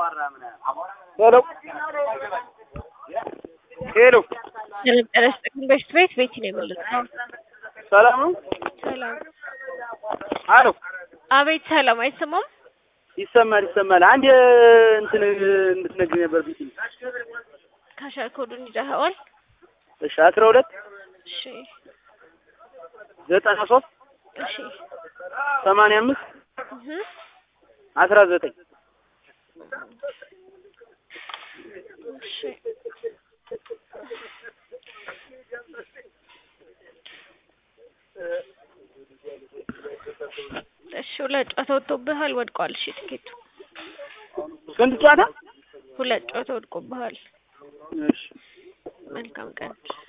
ሄሎ ሄሎ ያለጠረስከን በስትሬት ቤት ነው የምልከው። ሰላም ነው? ሰላም አሎ አቤት ሰላም አይሰማም? ይሰማል። አንድ እንትን እንድትነግሪኝ ነበር ቢቲ ካሻር ኮዱን ይዘኸዋል? እሺ 12 እሺ 93 እሺ 85 19 እሺ ሁለት ጨዋታ ወጥቶብሃል ወድቋል። እሺ ትኬቱ ስንት ጨዋታ? ሁለት ጨዋታ ወድቆብሃል። እሺ መልካም ቀን።